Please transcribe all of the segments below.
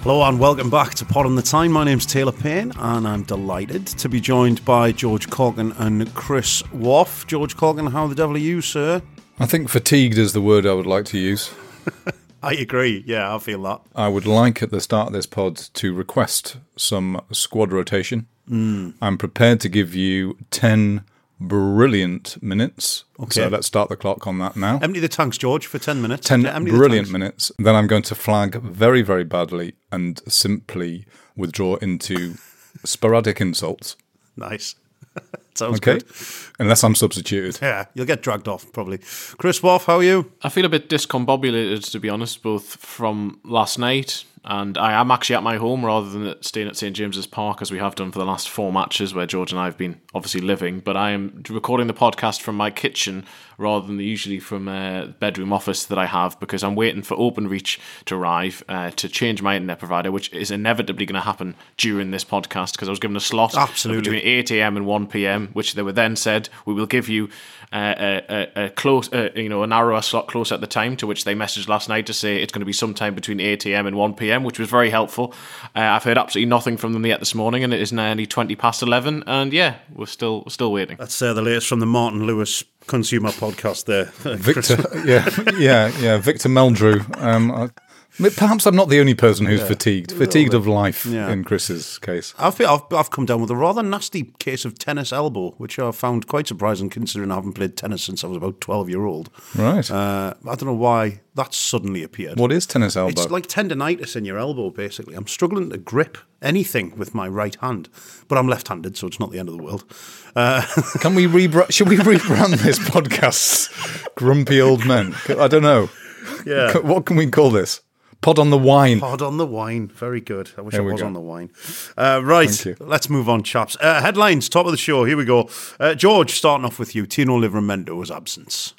Hello and welcome back to Pod on the Time. My name's Taylor Payne and I'm delighted to be joined by George Corkin and Chris Waugh. George Corkin, how the devil are you, sir? I think fatigued is the word I would like to use. I agree. Yeah, I feel that. I would like at the start of this pod to request some squad rotation. I'm prepared to give you 10 brilliant minutes. Okay. So let's start the clock on that now. Empty the tanks, George, for 10 minutes. 10 Empty brilliant the tanks. minutes. Then I'm going to flag very, very badly and simply withdraw into sporadic insults. Nice. Sounds Okay? good. Unless I'm substituted. Yeah, you'll get dragged off, probably. Chris Waugh, how are you? I feel a bit discombobulated, to be honest, both from last night and I am actually at my home rather than staying at St James's Park as we have done for the last 4 matches where George and I have been obviously living, but I am recording the podcast from my kitchen rather than usually from a bedroom office that I have because I'm waiting for Openreach to arrive to change my internet provider, which is inevitably going to happen during this podcast because I was given a slot Absolutely. between 8 a.m. and 1 p.m, which they were then said, we will give you a close, a narrower slot closer at the time, to which they messaged last night to say it's going to be sometime between 8 a.m. and 1 p.m, which was very helpful. I've heard absolutely nothing from them yet this morning, and it is nearly 20 past 11, and yeah, we're still waiting. That's the latest from the Martin Lewis Consumer Podcast there. Victor, Victor Meldrew. Perhaps I'm not the only person who's fatigued of life in Chris's case. I've come down with a rather nasty case of tennis elbow, which I found quite surprising considering I haven't played tennis since I was about 12-year-old. Right. I don't know why that suddenly appeared. What is tennis elbow? It's like tendinitis in your elbow, basically. I'm struggling to grip anything with my right hand, but I'm left-handed, so it's not the end of the world. Should we rebrand this podcast? Grumpy Old Men? I don't know. Yeah. What can we call this? Pod on the Wine. Pod on the Wine. Very good. I wish There I we was go. on the wine. Right. Let's move on, chaps. Headlines, top of the show. Here we go. George, starting off with you. Tino Livramento's absence.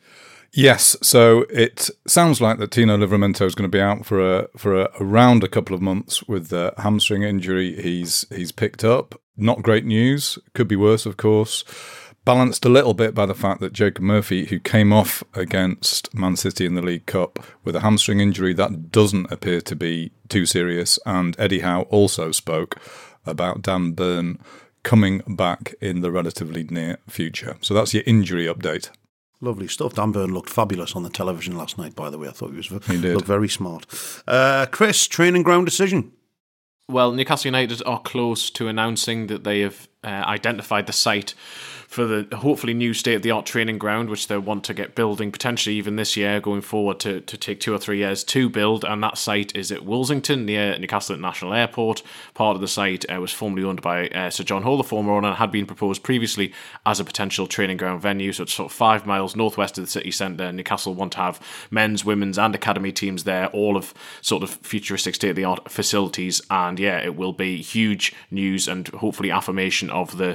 Yes, so it sounds like that Tino Livramento is going to be out for around a couple of months with the hamstring injury he's picked up. Not great news. Could be worse, of course. Balanced a little bit by the fact that Jacob Murphy, who came off against Man City in the League Cup with a hamstring injury that doesn't appear to be too serious, and Eddie Howe also spoke about Dan Burn coming back in the relatively near future. So that's your injury update. Lovely stuff. Dan Burn looked fabulous on the television last night, by the way. I thought he did. Looked very smart. Chris, training ground decision. Well, Newcastle United are close to announcing that they have identified the site for the hopefully new state-of-the-art training ground, which they want to get building potentially even this year going forward to take 2 or 3 years to build. And that site is at Woolsington near Newcastle International Airport. Part of the site was formerly owned by Sir John Hall, the former owner, and had been proposed previously as a potential training ground venue. So it's sort of 5 miles northwest of the city centre. Newcastle want to have men's, women's and academy teams there, all of sort of futuristic state-of-the-art facilities. And yeah, it will be huge news and hopefully affirmation of the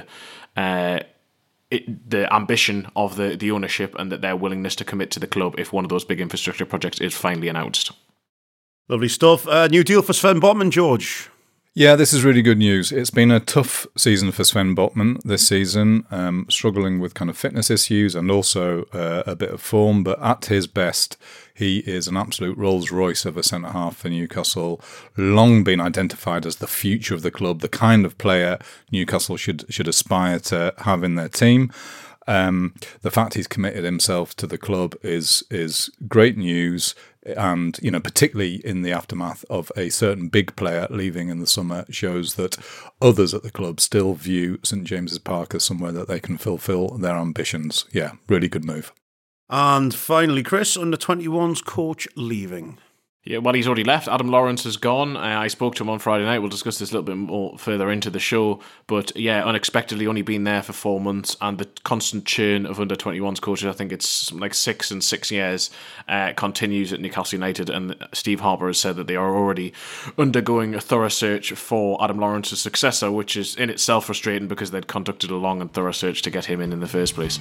ambition of the ownership and that their willingness to commit to the club if one of those big infrastructure projects is finally announced. Lovely stuff. New deal for Sven Botman, George. Yeah, this is really good news. It's been a tough season for Sven Botman this season, struggling with kind of fitness issues and also a bit of form, but at his best, he is an absolute Rolls-Royce of a centre-half for Newcastle, long been identified as the future of the club, the kind of player Newcastle should aspire to have in their team. The fact he's committed himself to the club is great news, and particularly in the aftermath of a certain big player leaving in the summer, shows that others at the club still view St James's Park as somewhere that they can fulfil their ambitions. Yeah, really good move. And finally, Chris, under-21s coach leaving. Yeah, well, he's already left. Adam Lawrence has gone. I spoke to him on Friday night. We'll discuss this a little bit more further into the show. But yeah, unexpectedly only been there for 4 months, and the constant churn of under-21s coaches, I think it's like 6 and 6 years, continues at Newcastle United. And Steve Harper has said that they are already undergoing a thorough search for Adam Lawrence's successor, which is in itself frustrating because they'd conducted a long and thorough search to get him in the first place.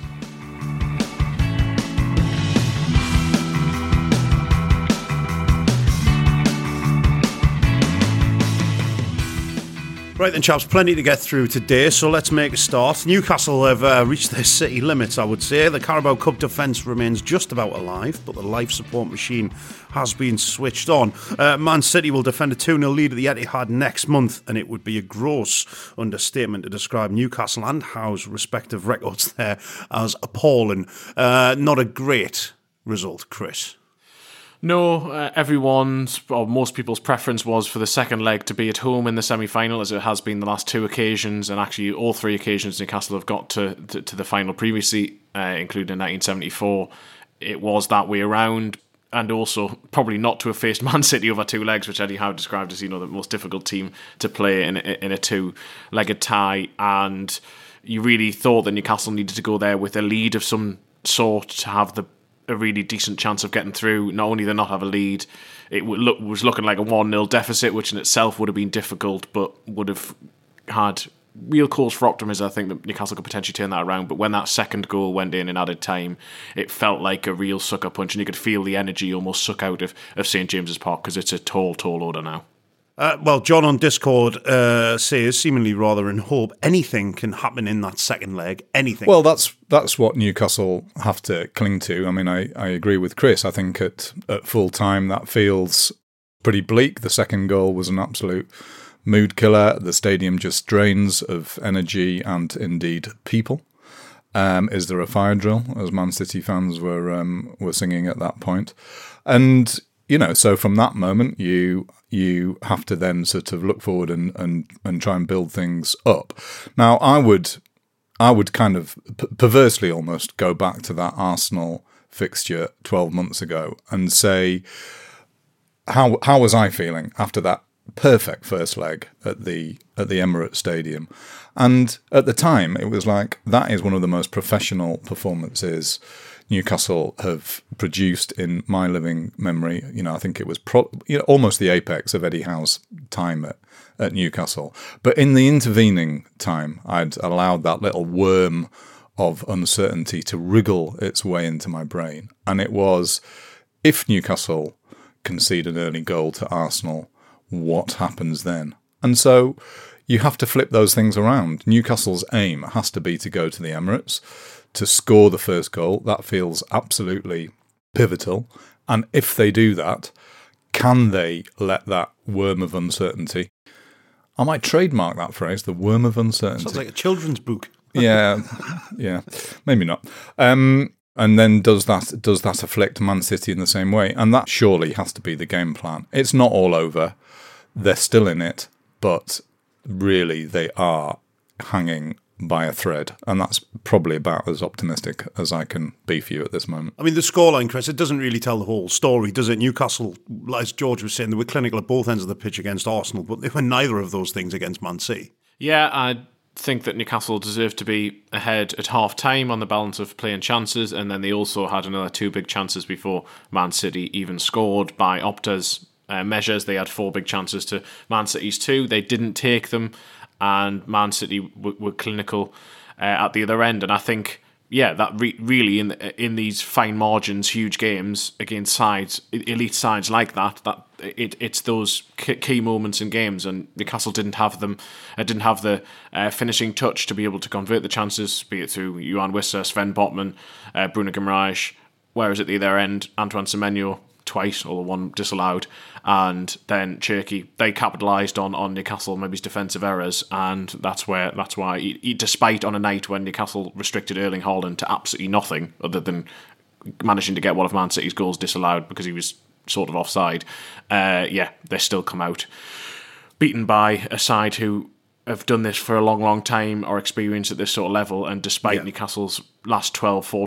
Right then, chaps, plenty to get through today, so let's make a start. Newcastle have reached their city limits, I would say. The Carabao Cup defence remains just about alive, but the life support machine has been switched on. Man City will defend a 2-0 lead at the Etihad next month, and it would be a gross understatement to describe Newcastle and Howe's respective records there as appalling. Not a great result, Chris. No, everyone's, or most people's preference was for the second leg to be at home in the semi-final, as it has been the last two occasions, and actually all three occasions Newcastle have got to the final previously, including 1974. It was that way around, and also probably not to have faced Man City over two legs, which Eddie Howe described as, the most difficult team to play in a two-legged tie, and you really thought that Newcastle needed to go there with a lead of some sort to have a really decent chance of getting through. Not only did they not have a lead, it was looking like a 1-0 deficit, which in itself would have been difficult, but would have had real cause for optimism. I think that Newcastle could potentially turn that around. But when that second goal went in added time, it felt like a real sucker punch, and you could feel the energy almost suck out of St James's Park, because it's a tall order now. Well, John on Discord says, seemingly rather in hope, anything can happen in that second leg. Anything. Well, that's what Newcastle have to cling to. I mean, I agree with Chris. I think at full time that feels pretty bleak. The second goal was an absolute mood killer. The stadium just drains of energy and indeed people. Is there a fire drill, as Man City fans were singing at that point? And so from that moment, you have to then sort of look forward and try and build things up. Now, I would kind of perversely almost go back to that Arsenal fixture 12 months ago and say, how was I feeling after that perfect first leg at the Emirates Stadium? And at the time, it was like, that is one of the most professional performances Newcastle have produced in my living memory. I think it was almost the apex of Eddie Howe's time at Newcastle. But in the intervening time, I'd allowed that little worm of uncertainty to wriggle its way into my brain. And it was, if Newcastle concede an early goal to Arsenal, what happens then? And so you have to flip those things around. Newcastle's aim has to be to go to the Emirates, to score the first goal. That feels absolutely pivotal. And if they do that, can they let that worm of uncertainty? I might trademark that phrase, the worm of uncertainty. Sounds like a children's book. Yeah, maybe not. And then does that afflict Man City in the same way? And that surely has to be the game plan. It's not all over. They're still in it, but really they are hanging by a thread, and that's probably about as optimistic as I can be for you at this moment. I mean, the scoreline, Chris, it doesn't really tell the whole story, does it? Newcastle, as George was saying, they were clinical at both ends of the pitch against Arsenal, but they were neither of those things against Man City. Yeah, I think that Newcastle deserved to be ahead at half-time on the balance of play and chances, and then they also had another two big chances before Man City even scored. By Opta's measures, they had four big chances to Man City's two. They didn't take them, and Man City were clinical at the other end. And I think, that really in these fine margins, huge games against sides, elite sides like that, it's those key moments in games, and Newcastle didn't have them. Didn't have the finishing touch to be able to convert the chances, be it through Yohan Wissa, Sven Botman, Bruno Guimaraes. Whereas at the other end, Antoine Semenyo twice, or one disallowed, and then Cherki, they capitalised on Newcastle, maybe his defensive errors, and that's why despite on a night when Newcastle restricted Erling Haaland to absolutely nothing other than managing to get one of Man City's goals disallowed because he was sort of offside, they still come out beaten by a side who have done this for a long, long time, are experienced at this sort of level, and despite Newcastle's last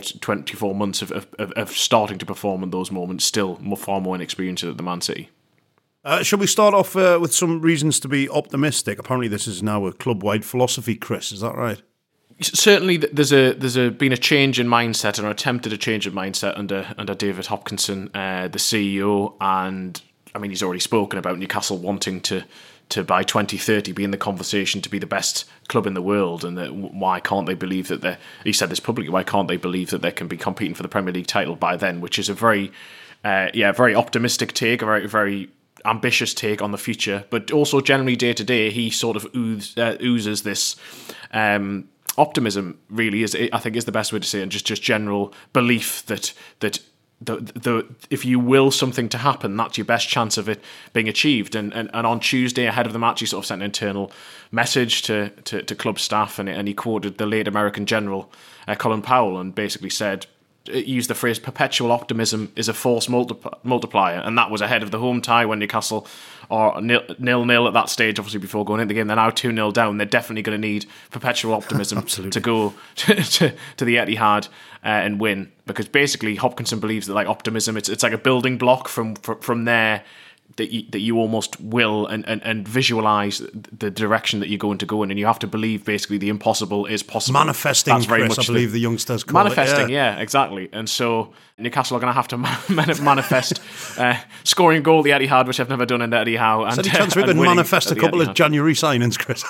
24 months of starting to perform in those moments, still far more inexperienced than Man City. Shall we start off with some reasons to be optimistic? Apparently this is now a club-wide philosophy, Chris, is that right? Certainly there's been a change in mindset, or attempted a change in mindset under David Hopkinson, the CEO, and I mean, he's already spoken about Newcastle wanting to by 2030 be in the conversation to be the best club in the world, and that why can't they believe that he said this publicly, why can't they believe that they can be competing for the Premier League title by then, which is a very very optimistic take, a very, very ambitious take on the future, but also generally day to day, he sort of oozes this optimism. Really, I think is the best way to say it, and just general belief that the if you will something to happen, that's your best chance of it being achieved. And on Tuesday, ahead of the match, he sort of sent an internal message to club staff, and he quoted the late American general Colin Powell, and basically said, used the phrase, perpetual optimism is a force multiplier, and that was ahead of the home tie when Newcastle are 0-0 at that stage, obviously before going into the game. They're now 2-0 down. They're definitely going to need perpetual optimism to go to the Etihad and win, because basically Hopkinson believes that, like, optimism, it's like a building block from there that you almost will and visualize the direction that you're going to go in, and you have to believe basically the impossible is possible. Manifesting, that's very Chris, much I believe the youngsters call manifesting, yeah, exactly. And so Newcastle are going to have to manifest scoring a goal at the Etihad, which I've never done in Eddie Howe. And any chance we could manifest a couple of January signings, Chris?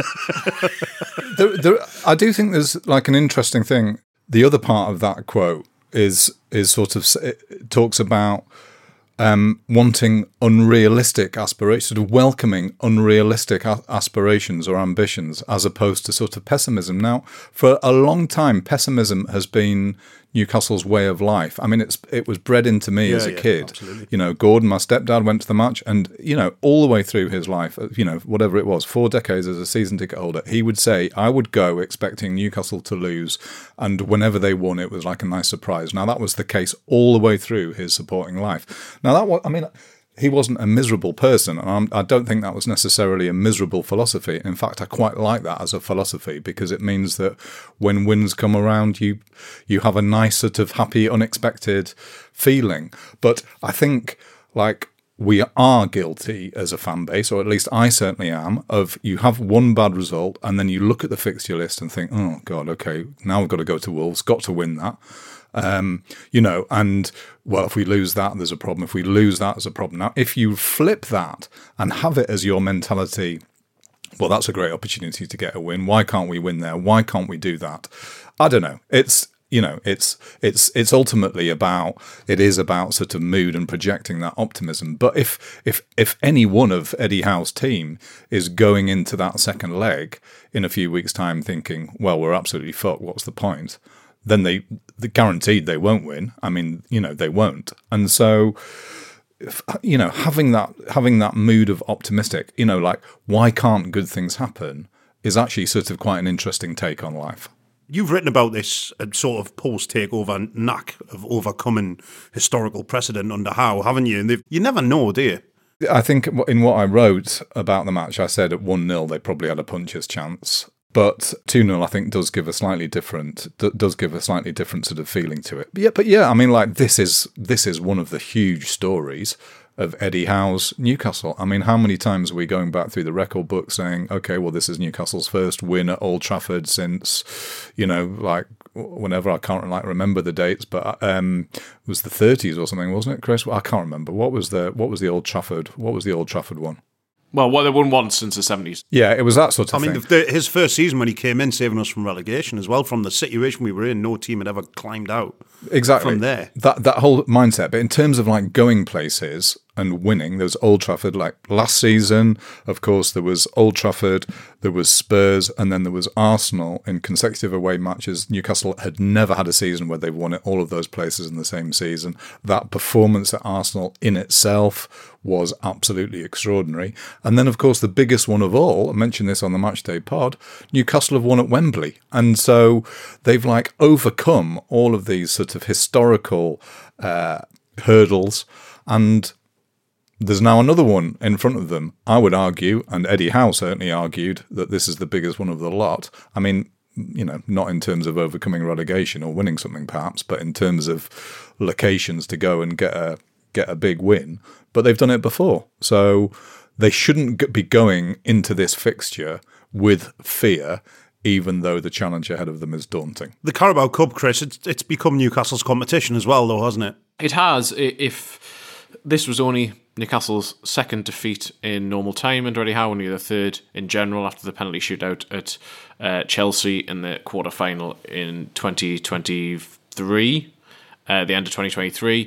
I do think there's like an interesting thing. The other part of that quote is sort of, it talks about wanting unrealistic aspirations, sort of welcoming unrealistic aspirations or ambitions, as opposed to sort of pessimism. Now, for a long time, pessimism has been Newcastle's way of life. I mean, it was bred into me as a kid. Absolutely. You know, Gordon, my stepdad, went to the match, and, you know, all the way through his life, you know, whatever it was, 4 decades as a season ticket holder, he would say, I would go expecting Newcastle to lose, and whenever they won, it was like a nice surprise. Now, that was the case all the way through his supporting life. Now, that was, I mean, he wasn't a miserable person, and I don't think that was necessarily a miserable philosophy. In fact, I quite like that as a philosophy, because it means that when wins come around, you have a nice sort of happy, unexpected feeling. But I think, like, we are guilty as a fan base, or at least I certainly am, of you have one bad result and then you look at the fixture list and think, oh God, okay, now we've got to go to Wolves, got to win that. You know, and well, if we lose that, there's a problem. If we lose that, there's a problem. Now, if you flip that and have it as your mentality, well, that's a great opportunity to get a win. Why can't we win there? Why can't we do that? I don't know. It's, you know, it's ultimately about sort of mood and projecting that optimism. But if any one of Eddie Howe's team is going into that second leg in a few weeks' time thinking, well, we're absolutely fucked, what's the point? Then they guaranteed they won't win. I mean, you know, they won't. And so, you know, having that mood of optimistic, you know, like, why can't good things happen, is actually sort of quite an interesting take on life. You've written about this sort of post-takeover knack of overcoming historical precedent under Howe, haven't you? And you never know, do you? I think in what I wrote about the match, I said at 1-0 they probably had a puncher's chance. But 2-0, I think, does give a slightly different sort of feeling to it. But yeah, I mean, like, this is one of the huge stories of Eddie Howe's Newcastle. I mean, how many times are we going back through the record book saying, okay, well, this is Newcastle's first win at Old Trafford since, you know, like, whenever, I can't remember the dates, but it was the 30s or something, wasn't it, Chris? Well, I can't remember. What was the Old Trafford one? Well, they won once since the 70s. Yeah, it was that sort of thing. I mean, his first season when he came in, saving us from relegation as well, from the situation we were in, no team had ever climbed out exactly from there. That whole mindset. But in terms of, like, going places and winning, there was Old Trafford. Like, last season, of course, there was Old Trafford, there was Spurs, and then there was Arsenal in consecutive away matches. Newcastle had never had a season where they've won at all of those places in the same season. That performance at Arsenal in itself was absolutely extraordinary. And then, of course, the biggest one of all, I mentioned this on the Matchday pod, Newcastle have won at Wembley. And so they've, like, overcome all of these sort of historical hurdles, and there's now another one in front of them. I would argue, and Eddie Howe certainly argued, that this is the biggest one of the lot. I mean, you know, not in terms of overcoming relegation or winning something perhaps, but in terms of locations to go and get a big win. But they've done it before. So they shouldn't be going into this fixture with fear, even though the challenge ahead of them is daunting. The Carabao Cup, Chris, it's become Newcastle's competition as well, though, hasn't it? It has. If this was only Newcastle's second defeat in normal time under Eddie Howe, only the third in general after the penalty shootout at Chelsea in the quarter-final in 2023, the end of 2023,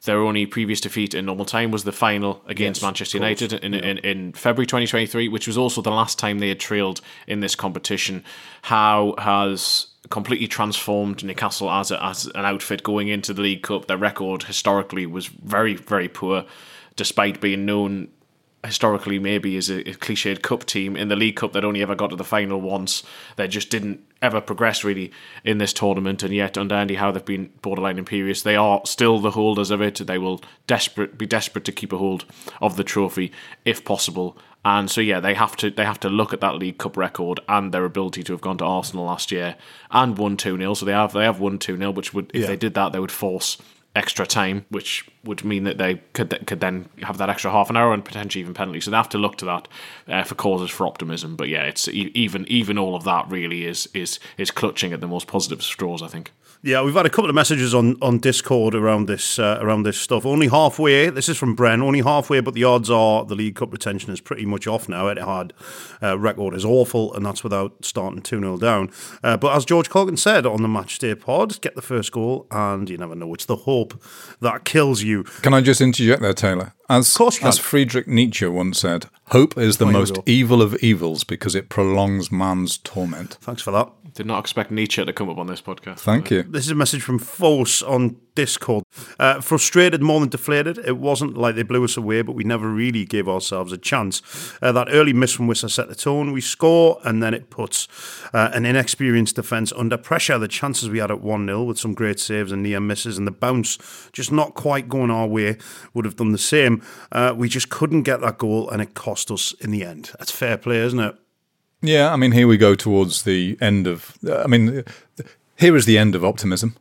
Their only previous defeat in normal time was the final against Manchester United in February 2023, which was also the last time they had trailed in this competition. Howe has completely transformed Newcastle as an outfit going into the League Cup. Their record historically was very, very poor, despite being known historically maybe as a cliched cup team. In the League Cup, they'd only ever got to the final once. They just didn't ever progress really in this tournament, and yet under Andy Howe they've been borderline imperious. They are still the holders of it. They will be desperate to keep a hold of the trophy if possible. And so they have to look at that League Cup record and their ability to have gone to Arsenal last year and won 2-0. So they have won 2-0, which would, if they did that, they would force extra time, which would mean that they could then have that extra half an hour and potentially even penalty. So they have to look to that for causes for optimism. But it's even all of that really is clutching at the most positive straws, I think. Yeah, we've had a couple of messages on Discord around this stuff. Only halfway. This is from Bren. Only halfway, but the odds are the League Cup retention is pretty much off now. Etihad record is awful, and that's without starting 2-0 down. But as George Colgan said on the Matchday pod, get the first goal, and you never know. It's the hope that kills you. Can I just interject there, Taylor? Of course you can. As Friedrich Nietzsche once said, hope is the most evil of evils because it prolongs man's torment. Thanks for that. Did not expect Nietzsche to come up on this podcast. Thank you. This is a message from Fos on Discord. Frustrated more than deflated. It wasn't like they blew us away, but we never really gave ourselves a chance. That early miss from Wissa set the tone. We score, and then it puts an inexperienced defence under pressure. The chances we had at 1-0 with some great saves and near misses, and the bounce just not quite going our way would have done the same. We just couldn't get that goal, and it cost us in the end. That's fair play, isn't it? Yeah, I mean, here we go towards the end of... here is the end of optimism.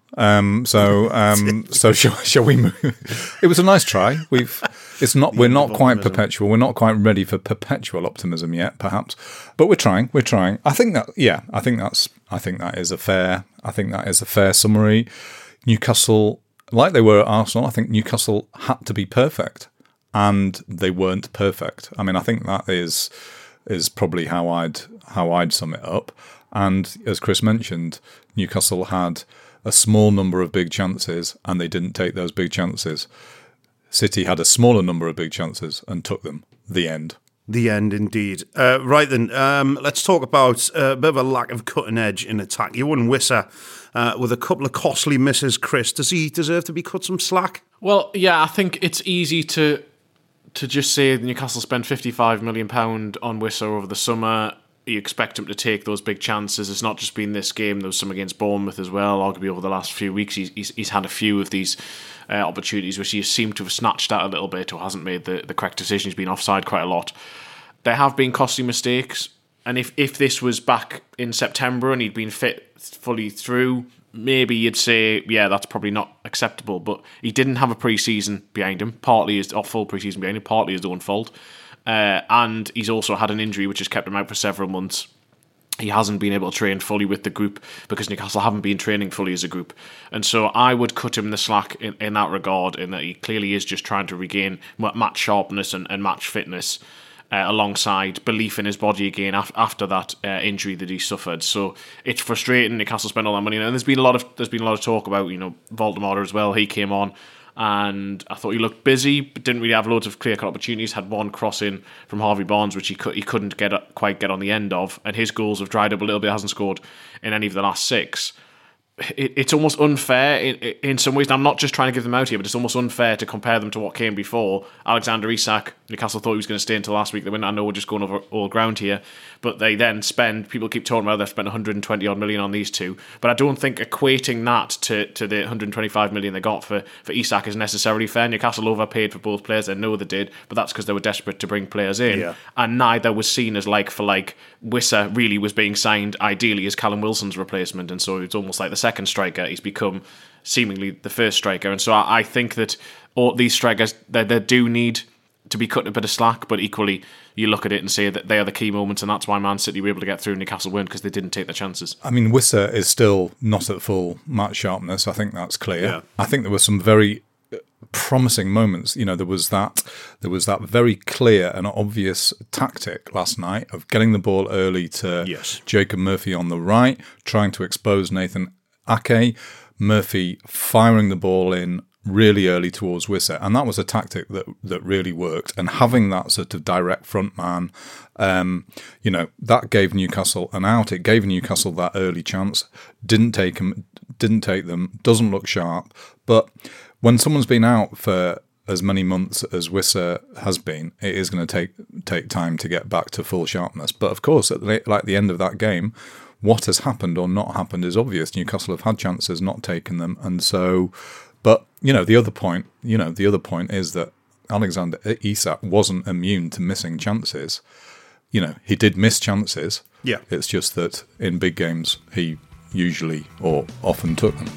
So shall we move? It was a nice try. We're not quite perpetual. We're not quite ready for perpetual optimism yet, perhaps. But we're trying. I think that is a fair summary. Newcastle, like they were at Arsenal, I think Newcastle had to be perfect, and they weren't perfect. I mean, I think that is probably how I'd sum it up. And as Chris mentioned, Newcastle had a small number of big chances and they didn't take those big chances. City had a smaller number of big chances and took them. The end. The end, indeed. Right then, let's talk about a bit of a lack of cutting edge in attack. You won Wissa with a couple of costly misses, Chris. Does he deserve to be cut some slack? Well, yeah, I think it's easy to just say Newcastle spent £55 million on Wissa over the summer. You expect him to take those big chances. It's not just been this game. There was some against Bournemouth as well. Arguably over the last few weeks, he's had a few of these opportunities which he seemed to have snatched at a little bit or hasn't made the correct decision. He's been offside quite a lot. There have been costly mistakes. And if this was back in September and he'd been fit fully through, maybe you'd say, yeah, that's probably not acceptable. But he didn't have a pre-season behind him. Partly his full pre-season behind him. Partly his own fault. And he's also had an injury which has kept him out for several months. He hasn't been able to train fully with the group because Newcastle haven't been training fully as a group. And so I would cut him the slack in that regard, in that he clearly is just trying to regain match sharpness and match fitness alongside belief in his body again after that injury that he suffered. So it's frustrating. Newcastle spent all that money, and there's been a lot of talk about Voldemort as well. He came on, and I thought he looked busy, but didn't really have loads of clear-cut opportunities. Had one cross in from Harvey Barnes, which he couldn't quite get on the end of, and his goals have dried up a little bit. Hasn't scored in any of the last 6. It's almost unfair in some ways. And I'm not just trying to give them out here, but it's almost unfair to compare them to what came before. Alexander Isak, Newcastle thought he was going to stay until last week. They went, I know we're just going over all ground here, but they then people keep talking about they've spent 120 odd million on these two. But I don't think equating that to the 125 million they got for Isak is necessarily fair. Newcastle overpaid for both players. I know they did, but that's because they were desperate to bring players in. Yeah. And neither was seen as like for like. Wissa really was being signed ideally as Callum Wilson's replacement, and so it's almost like the second striker. He's become seemingly the first striker, and so I think that all these strikers they do need to be cut a bit of slack, but equally you look at it and say that they are the key moments, and that's why Man City were able to get through. Newcastle weren't, because they didn't take the chances. I mean, Wissa is still not at full match sharpness. I think that's clear. Yeah. I think there were some very promising moments. There was that very clear and obvious tactic last night of getting the ball early to Jacob Murphy on the right, trying to expose Nathan Ake, Murphy firing the ball in really early towards Wissa, and that was a tactic that really worked. And having that sort of direct front man, that gave Newcastle an out. It gave Newcastle that early chance. Didn't take them. Doesn't look sharp. But when someone's been out for as many months as Wissa has been, it is going to take time to get back to full sharpness. But of course, at the end of that game, what has happened or not happened is obvious. Newcastle have had chances, not taken them, and so. But the other point is that Alexander Isak wasn't immune to missing chances. He did miss chances. Yeah, it's just that in big games he usually or often took them.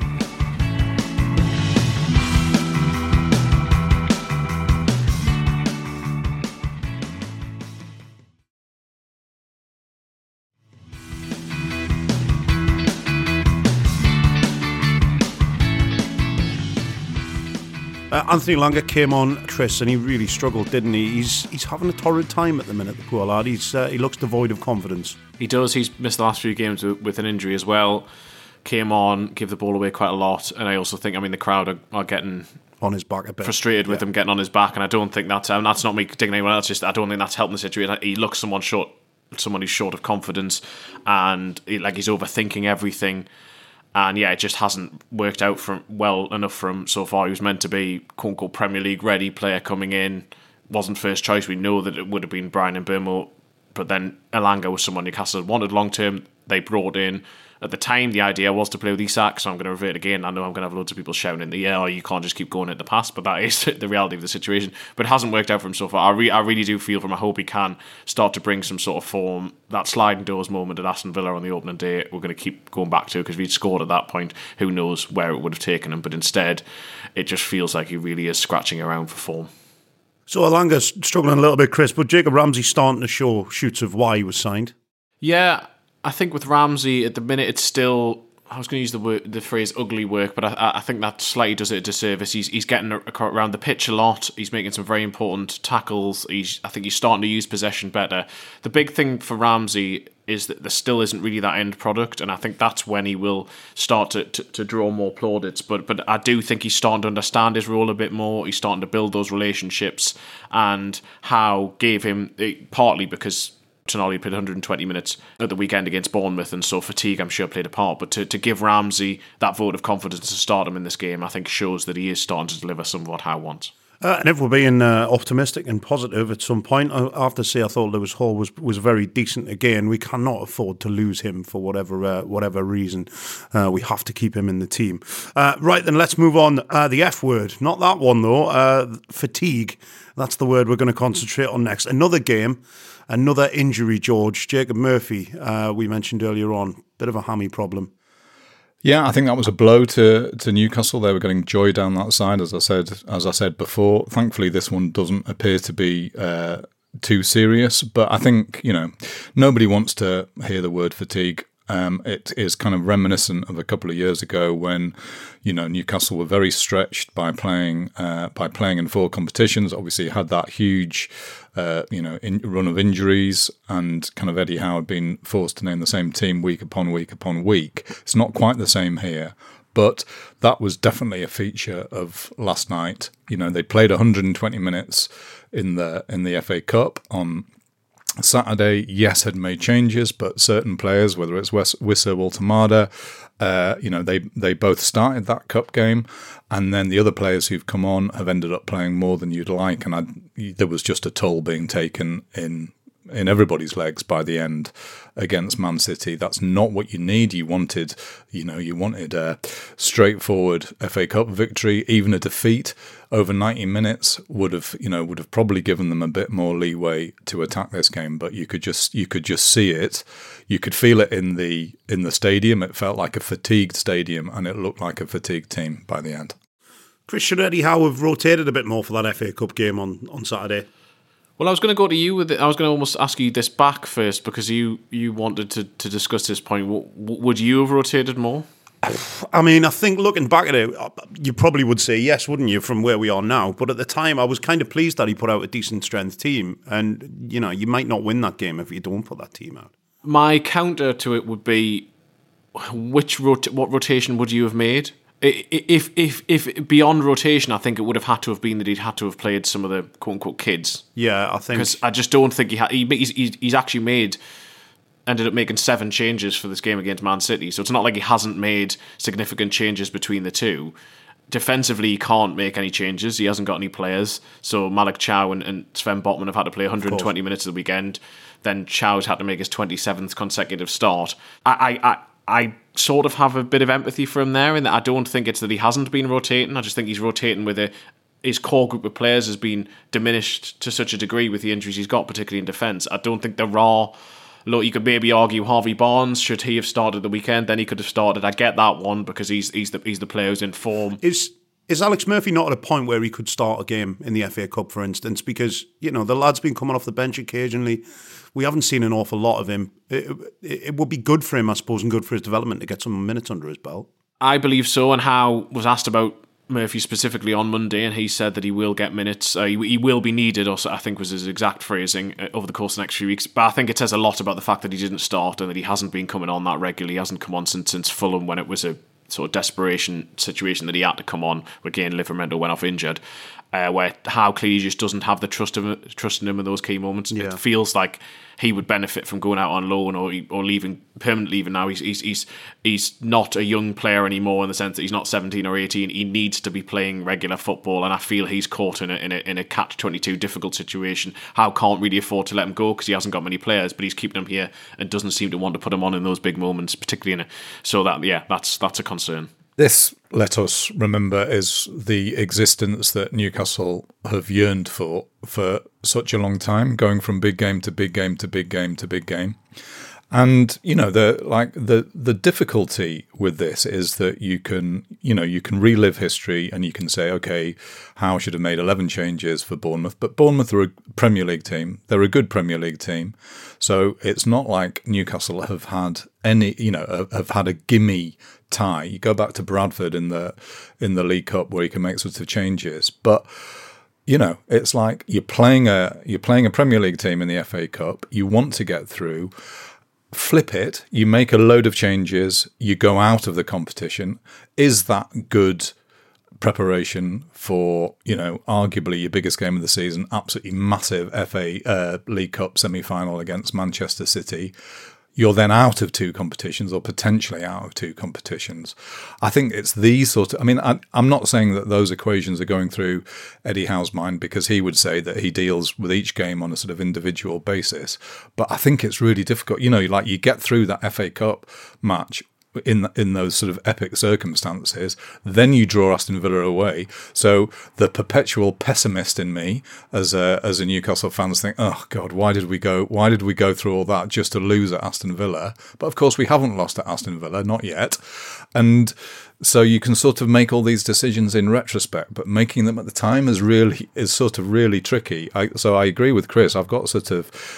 Anthony Elanga came on, Chris, and he really struggled, didn't he? He's having a torrid time at the minute, the poor lad. He looks devoid of confidence. He does. He's missed the last few games with an injury as well. Came on, gave the ball away quite a lot, and I also think, the crowd are getting on his back a bit, frustrated with him getting on his back, and I don't think that's not me digging anyone else. Just I don't think that's helping the situation. He looks someone who's short of confidence, and he's overthinking everything. And yeah, it just hasn't worked out well enough for him so far. He was meant to be quote-unquote Premier League ready player coming in. Wasn't first choice. We know that it would have been Bryan Mbeumo, but then Elanga was someone Newcastle wanted long term. They brought in. At the time, the idea was to play with Isak, so I'm going to revert again. I know I'm going to have loads of people shouting in the air, you can't just keep going at the pass, but that is the reality of the situation. But it hasn't worked out for him so far. I really do feel for him. I hope he can start to bring some sort of form. That sliding doors moment at Aston Villa on the opening day, we're going to keep going back to, because if he'd scored at that point, who knows where it would have taken him. But instead, it just feels like he really is scratching around for form. So Elanga's struggling a little bit, Chris, but Jacob Ramsey's starting to show shoots of why he was signed. Yeah, I think with Ramsey, at the minute, it's still, I was going to use the phrase ugly work, but I think that slightly does it a disservice. He's getting around the pitch a lot. He's making some very important tackles. I think he's starting to use possession better. The big thing for Ramsey is that there still isn't really that end product, and I think that's when he will start to draw more plaudits. But I do think he's starting to understand his role a bit more. He's starting to build those relationships, and Howe gave him, partly because Tonali played 120 minutes at the weekend against Bournemouth, and so fatigue, I'm sure, played a part. But to give Ramsey that vote of confidence to start him in this game, I think shows that he is starting to deliver some of what Howe wants. And if we're being optimistic and positive at some point, I have to say I thought Lewis Hall was very decent again. We cannot afford to lose him for whatever reason. We have to keep him in the team. Right, then let's move on. The F word, not that one though. Fatigue. That's the word we're going to concentrate on next. Another game. Another injury, George. Jacob Murphy, we mentioned earlier on, bit of a hammy problem. Yeah, I think that was a blow to Newcastle. They were getting joy down that side, as I said before. Thankfully, this one doesn't appear to be too serious. But I think nobody wants to hear the word fatigue. It is kind of reminiscent of a couple of years ago when, Newcastle were very stretched by playing in 4 competitions. Obviously, had that huge, run of injuries, and kind of Eddie Howe had been forced to name the same team week upon week upon week. It's not quite the same here, but that was definitely a feature of last night. They played 120 minutes in the FA Cup on Saturday. Yes, had made changes, but certain players, whether it's Wissa or Tamada, they both started that cup game, and then the other players who've come on have ended up playing more than you'd like, and there was just a toll being taken in everybody's legs by the end against Man City. That's not what you need. You wanted a straightforward FA Cup victory. Even a defeat over 90 minutes would have probably given them a bit more leeway to attack this game. But you could just see it. You could feel it in the stadium. It felt like a fatigued stadium, and it looked like a fatigued team by the end. Chris, should Eddie Howe have rotated a bit more for that FA Cup game on Saturday? Well, I was going to go to you with it. I was going to almost ask you this back first, because you wanted to discuss this point. Would you have rotated more? I mean, I think looking back at it, you probably would say yes, wouldn't you, from where we are now? But at the time, I was kind of pleased that he put out a decent strength team. And, you might not win that game if you don't put that team out. My counter to it would be, what rotation would you have made? If beyond rotation, I think it would have had to have been that he'd had to have played some of the quote unquote kids. Yeah, I think, because I just don't think he's actually ended up making 7 changes for this game against Man City. So it's not like he hasn't made significant changes between the two. Defensively, he can't make any changes. He hasn't got any players. So Malik Chow and Sven Botman have had to play 120 minutes of the weekend. Then Chow's had to make his 27th consecutive start. I sort of have a bit of empathy for him there, in that I don't think it's that he hasn't been rotating. I just think he's rotating with his core group of players has been diminished to such a degree with the injuries he's got, particularly in defence. I don't think there are... Look, you could maybe argue Harvey Barnes, should he have started the weekend, then he could have started. I get that one because he's the player who's in form. Is Alex Murphy not at a point where he could start a game in the FA Cup, for instance? Because, the lad's been coming off the bench occasionally. We haven't seen an awful lot of him. It would be good for him, I suppose, and good for his development to get some minutes under his belt. I believe so, and Howe was asked about Murphy specifically on Monday, and he said that he will get minutes. He will be needed, or I think was his exact phrasing, over the course of the next few weeks. But I think it says a lot about the fact that he didn't start and that he hasn't been coming on that regularly. He hasn't come on since Fulham, when it was a sort of desperation situation that he had to come on. Again, Livramento went off injured, where Howe clearly just doesn't have the trust in him in those key moments. Yeah. It feels like he would benefit from going out on loan or leaving, permanent leaving now. He's not a young player anymore, in the sense that he's not 17 or 18. He needs to be playing regular football, and I feel he's caught in a catch-22 difficult situation. Howe can't really afford to let him go because he hasn't got many players, but he's keeping him here and doesn't seem to want to put him on in those big moments, particularly that's a concern. This, let us remember, is the existence that Newcastle have yearned for such a long time, going from big game to big game to big game to big game. And, the difficulty with this is that you can relive history and you can say, okay, Howe should have made 11 changes for Bournemouth, but Bournemouth are a Premier League team. They're a good Premier League team. So it's not like Newcastle have had have had a gimme tie. You go back to Bradford in the League Cup where you can make sorts of changes, but it's like you're playing a Premier League team in the FA Cup. You want to get through. Flip it. You make a load of changes. You go out of the competition. Is that good preparation for arguably your biggest game of the season? Absolutely massive FA League Cup semi-final against Manchester City. You're then out of 2 competitions, or potentially out of 2 competitions. I think it's these sort of... I'm not saying that those equations are going through Eddie Howe's mind, because he would say that he deals with each game on a sort of individual basis. But I think it's really difficult. You get through that FA Cup match in those sort of epic circumstances, then you draw Aston Villa away. So the perpetual pessimist in me, as a Newcastle fan, think, oh God, why did we go through all that just to lose at Aston Villa? But of course we haven't lost at Aston Villa, not yet. And so you can sort of make all these decisions in retrospect, but making them at the time is sort of really tricky. So I agree with Chris. I've got sort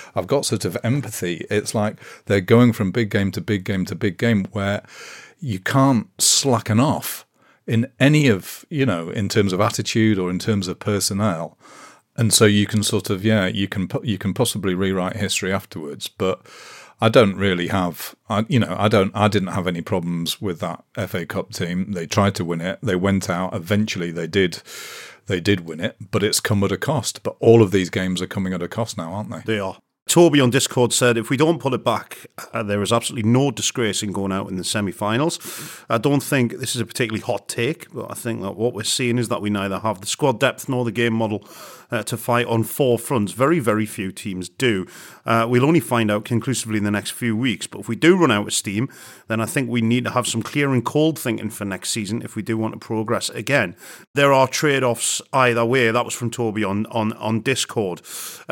of empathy. It's like they're going from big game to big game to big game, where you can't slacken off in any of, in terms of attitude or in terms of personnel. And so you can sort of, you can possibly rewrite history afterwards, but I don't really have, I didn't have any problems with that FA Cup team. They tried to win it. They went out. Eventually they did win it, but it's come at a cost. But all of these games are coming at a cost now, aren't they? They are. Toby on Discord said, if we don't put it back, there is absolutely no disgrace in going out in the semi-finals. I don't think this is a particularly hot take, but I think that what we're seeing is that we neither have the squad depth nor the game model to fight on 4 fronts. Very, very few teams do. We'll only find out conclusively in the next few weeks, but if we do run out of steam, then I think we need to have some clear and cold thinking for next season if we do want to progress again. There are trade-offs either way. That was from Toby on Discord.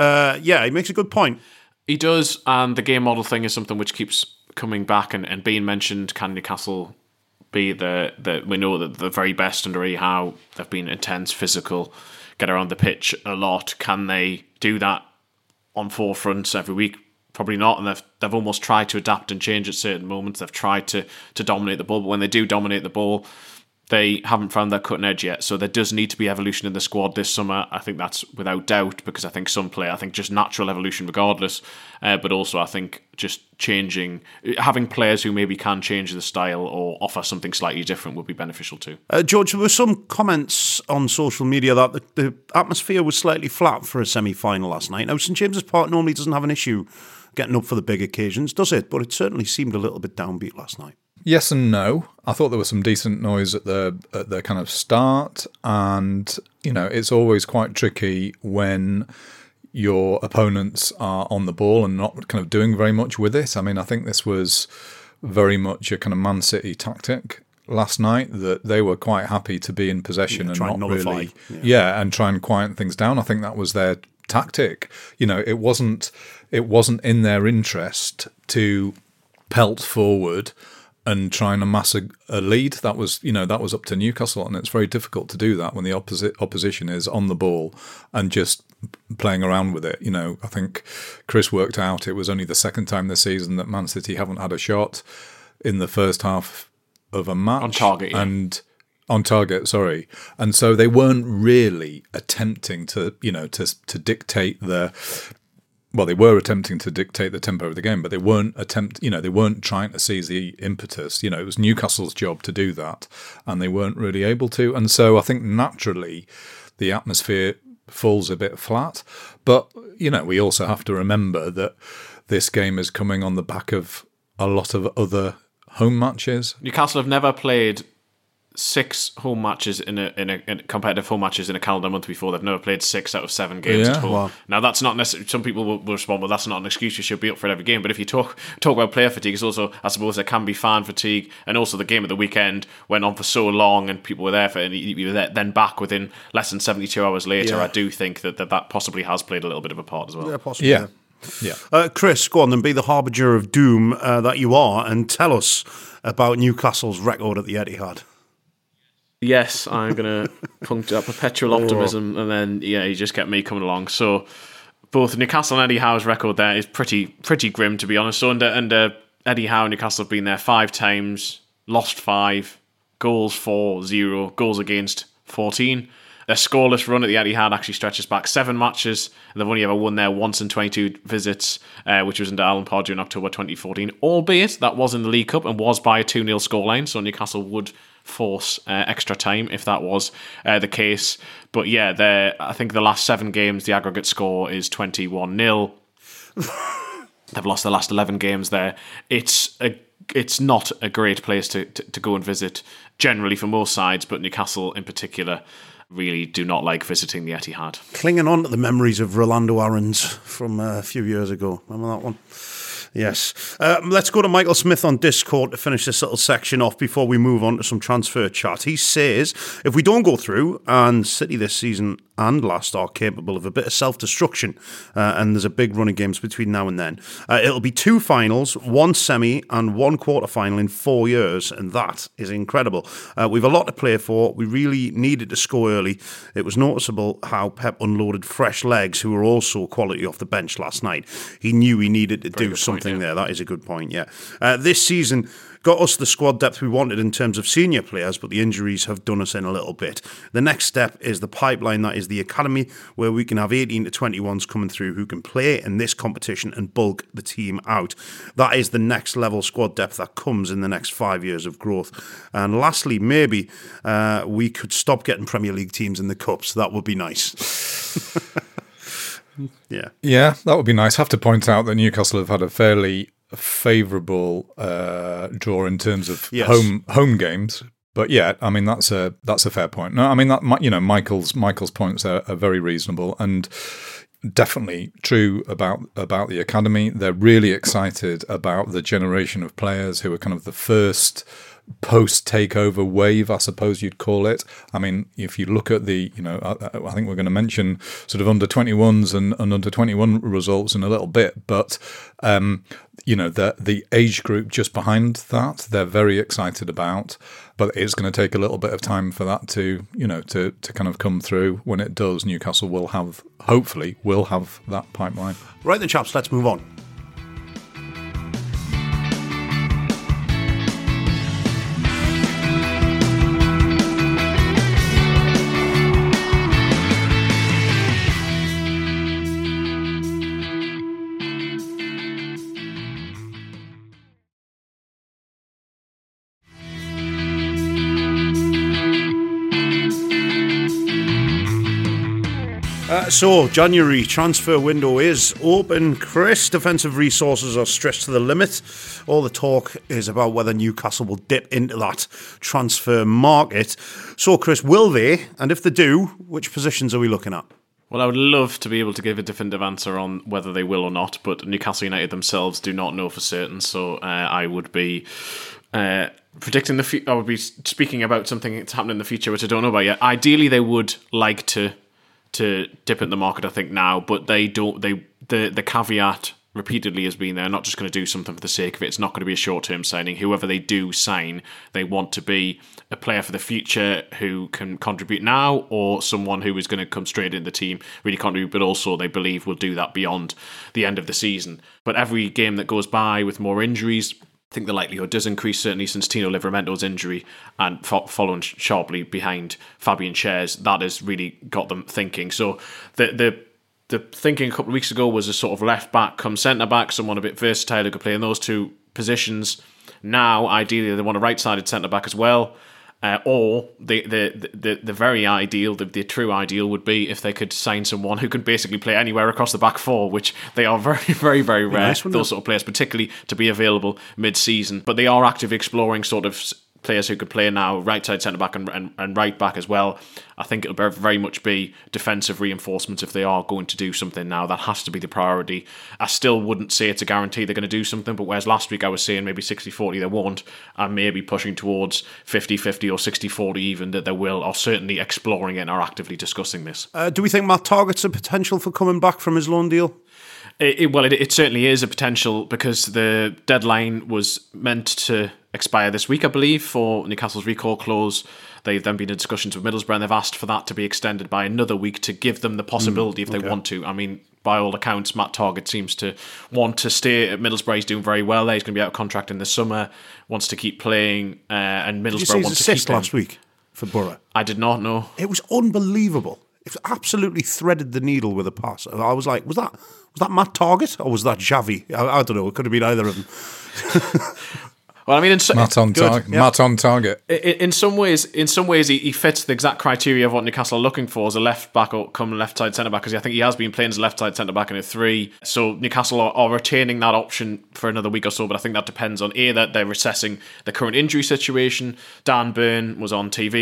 He makes a good point. He does, and the game model thing is something which keeps coming back and being mentioned. Can Newcastle be we know that the very best under Eddie Howe? They've been intense, physical, get around the pitch a lot. Can they do that on 4 fronts every week? Probably not, and they've almost tried to adapt and change at certain moments. They've tried to dominate the ball, but when they do dominate the ball, they haven't found their cutting edge yet. So there does need to be evolution in the squad this summer. I think that's without doubt, because I think just natural evolution regardless. But also I think just having players who maybe can change the style or offer something slightly different would be beneficial too. George, there were some comments on social media that the atmosphere was slightly flat for a semi-final last night. Now, St James's Park normally doesn't have an issue getting up for the big occasions, does it? But it certainly seemed a little bit downbeat last night. Yes and no. I thought there was some decent noise at the kind of start, and it's always quite tricky when your opponents are on the ball and not kind of doing very much with it. I mean, I think this was very much a kind of Man City tactic last night, that they were quite happy to be in possession and not really, and try and quiet things down. I think that was their tactic. It wasn't in their interest to pelt forward and try and amass a lead. That was up to Newcastle, and it's very difficult to do that when the opposition is on the ball and just playing around with it. I think Chris worked out it was only the second time this season that Man City haven't had a shot in the first half of a match on target, on target. Sorry, and so they weren't really attempting to dictate the. Well, they were attempting to dictate the tempo of the game, but they weren't they weren't trying to seize the impetus. It was Newcastle's job to do that, and they weren't really able to. And so I think naturally the atmosphere falls a bit flat. But, we also have to remember that this game is coming on the back of a lot of other home matches. Newcastle have never played 6 home matches in a competitive home matches in a calendar month before. They've never played 6 out of 7 games at home. Wow. Now that's not necessarily. Some people will respond, well, that's not an excuse. You should be up for every game. But if you talk about player fatigue, it's also, I suppose, there can be fan fatigue, and also the game at the weekend went on for so long, and people were there for, and you were there, then back within less than 72 hours later. Yeah. I do think that possibly has played a little bit of a part as well. Yeah, possibly. Yeah. Chris, go on and be the harbinger of doom that you are, and tell us about Newcastle's record at the Etihad. Yes, I'm going to puncture perpetual optimism, and then you just get me coming along. So both Newcastle and Eddie Howe's record there is pretty grim, to be honest. So under Eddie Howe, Newcastle have been there 5 times, lost 5, goals 4, 0, goals against 14. Their scoreless run at the Etihad actually stretches back 7 matches, and they've only ever won there once in 22 visits, which was under Alan Pardew in October 2014, albeit that was in the League Cup and was by a 2-0 scoreline, so Newcastle would force extra time if that was the case. But yeah, I think the last 7 games, the aggregate score is 21-0. They've lost the last 11 games there. It's not a great place to go and visit, generally for most sides, but Newcastle in particular really do not like visiting the Etihad. Clinging on to the memories of Rolando Aarons from a few years ago. Remember that one? Yes. Let's go to Michael Smith on Discord to finish this little section off before we move on to some transfer chat. He says, if we don't go through, and City this season and last are capable of a bit of self-destruction, and there's a big run of games between now and then, it'll be 2 finals, 1 semi and 1 quarter-final in 4 years, and that is incredible. We've a lot to play for. We really needed to score early. It was noticeable how Pep unloaded fresh legs who were also quality off the bench last night. He knew he needed to do something there. That is a good point, yeah. This season got us the squad depth we wanted in terms of senior players, but the injuries have done us in a little bit. The next step is the pipeline, that is the academy, where we can have 18 to 21s coming through who can play in this competition and bulk the team out. That is the next level squad depth that comes in the next 5 years of growth. And lastly, maybe we could stop getting Premier League teams in the cups. That would be nice. Yeah, that would be nice. I have to point out that Newcastle have had a fairly favourable draw in terms of home games. But yeah, I mean that's a fair point. No, I mean that Michael's points are very reasonable and definitely true about the academy. They're really excited about the generation of players who are kind of the first post-takeover wave, I suppose you'd call it. I mean, if you look at the, I think we're going to mention sort of under-21s and under-21 results in a little bit, but, the age group just behind that, they're very excited about, but it's going to take a little bit of time for that to kind of come through. When it does, Newcastle hopefully will have that pipeline. Right then, chaps, let's move on. So, January transfer window is open. Chris, defensive resources are stretched to the limit. All the talk is about whether Newcastle will dip into that transfer market. So, Chris, will they? And if they do, which positions are we looking at? Well, I would love to be able to give a definitive answer on whether they will or not, but Newcastle United themselves do not know for certain, so I would be predicting I would be speaking about something that's happening in the future, which I don't know about yet. Ideally, they would like to dip in the market, I think, now, but they don't. The caveat repeatedly has been they're not just going to do something for the sake of it. It's not going to be a short-term signing. Whoever they do sign, they want to be a player for the future who can contribute now, or someone who is going to come straight in the team, really contribute, but also they believe will do that beyond the end of the season. But every game that goes by with more injuries, I think the likelihood does increase, certainly since Tino Livramento's injury and following sharply behind Fabian Schär's. That has really got them thinking. So the thinking a couple of weeks ago was a sort of left back come centre back, someone a bit versatile who could play in those two positions. Now, ideally, they want a right-sided centre back as well. Or the very ideal, the true ideal would be if they could sign someone who can basically play anywhere across the back four, which they are very, very, very rare, nice, those sort of players, particularly to be available mid-season. But they are actively exploring sort of players who could play now, right side centre back and right back as well. I think it'll very much be defensive reinforcements if they are going to do something now. That has to be the priority. I still wouldn't say it's a guarantee they're going to do something, but whereas last week I was saying maybe 60-40 they won't, I'm maybe pushing towards 50-50 or 60-40 even that they will, or certainly exploring it and are actively discussing this. Do we think Matt Targett's a potential for coming back from his loan deal? It certainly is a potential, because the deadline was meant to expire this week, I believe, for Newcastle's recall clause. They've then been in discussions with Middlesbrough and they've asked for that to be extended by another week to give them the possibility if they want to. I mean, by all accounts, Matt Targett seems to want to stay at Middlesbrough. He's doing very well there. He's going to be out of contract in the summer, wants to keep playing, and Middlesbrough wants to keep him. Last week for Borough? I did not know. It was unbelievable. It absolutely threaded the needle with a pass. I was like, was that Matt Targett or was that Xavi? I don't know. It could have been either of them. Well, I mean, Matt on target. In some ways, he fits the exact criteria of what Newcastle are looking for as a left back or come left side centre back, because I think he has been playing as a left side centre back in a 3. So Newcastle are retaining that option for another week or so, but I think that depends on that they're assessing the current injury situation. Dan Burn was on TV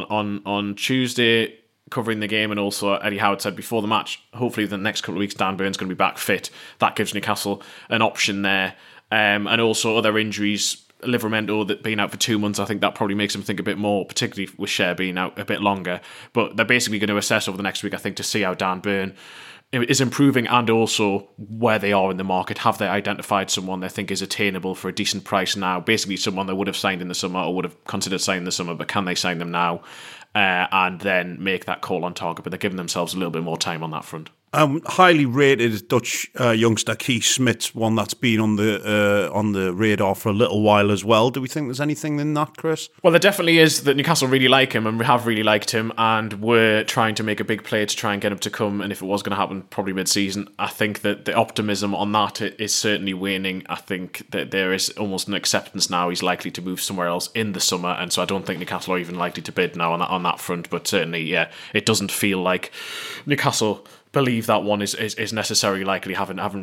on Tuesday covering the game, and also Eddie Howard said before the match, hopefully the next couple of weeks Dan Burn's going to be back fit. That gives Newcastle an option there, and also other injuries. Livramento that being out for 2 months, I think that probably makes him think a bit more, particularly with Schär being out a bit longer. But they're basically going to assess over the next week, I think, to see how Dan Burn is improving and also where they are in the market. Have they identified someone they think is attainable for a decent price now? Basically someone they would have signed in the summer or would have considered signing in the summer, but can they sign them now? And then make that call on Target, but they're giving themselves a little bit more time on that front. Highly rated Dutch youngster Keith Smith, one that's been on the radar for a little while as well. Do we think there's anything in that, Chris? Well, there definitely is. That Newcastle really like him and have really liked him, and were trying to make a big play to try and get him to come. And if it was going to happen, probably mid-season. I think that the optimism on that is certainly waning. I think that there is almost an acceptance now he's likely to move somewhere else in the summer, and so I don't think Newcastle are even likely to bid now on that front. But certainly, yeah, it doesn't feel like Newcastle believe that one is necessarily likely.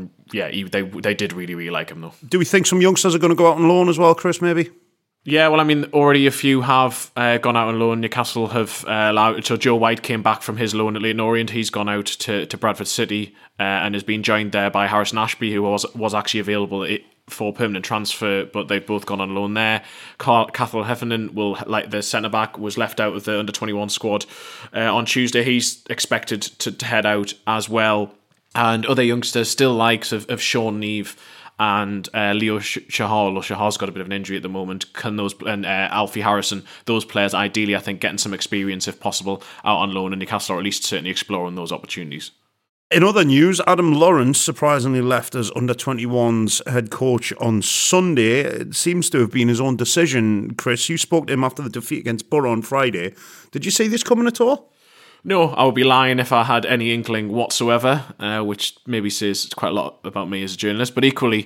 They did really like him though. Do we think some youngsters are going to go out on loan as well, Chris? Maybe. Yeah, well, I mean, already a few have gone out on loan. Newcastle have allowed. So Joe White came back from his loan at Leyton Orient. He's gone out to Bradford City and has been joined there by Harrison Ashby, who was actually available for permanent transfer, but they've both gone on loan there. Cathal Heffernan, like the centre back, was left out of the under-21 squad on Tuesday. He's expected to head out as well. And other youngsters, still likes of Sean Neve and Leo Shahar. Shahar's got a bit of an injury at the moment. And Alfie Harrison, those players, ideally, I think, getting some experience, if possible, out on loan, and Newcastle are at least certainly exploring those opportunities. In other news, Adam Lawrence surprisingly left as under-21's head coach on Sunday. It seems to have been his own decision. Chris, you spoke to him after the defeat against Borough on Friday. Did you see this coming at all? No, I would be lying if I had any inkling whatsoever, which maybe says quite a lot about me as a journalist. But equally,